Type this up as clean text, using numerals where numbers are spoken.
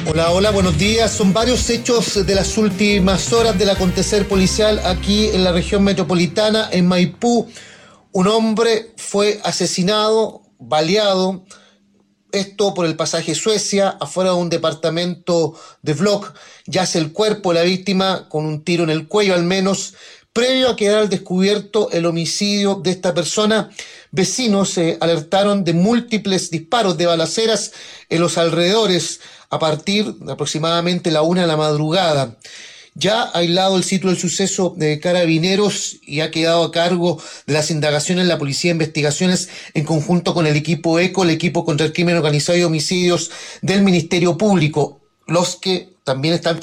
Hola, hola, buenos días. Son varios hechos de las últimas horas del acontecer policial aquí en la región metropolitana, en Maipú. Un hombre fue asesinado, baleado, esto por el pasaje Suecia, afuera de un departamento de Vlog. Yace el cuerpo de la víctima con un tiro en el cuello al menos. Previo a quedar al descubierto el homicidio de esta persona, vecinos alertaron de múltiples disparos de balaceras en los alrededores a partir de aproximadamente la 1 de la madrugada. Ya aislado el sitio del suceso de Carabineros y ha quedado a cargo de las indagaciones la Policía de Investigaciones en conjunto con el equipo ECO, el equipo contra el crimen organizado y homicidios del Ministerio Público, los que también están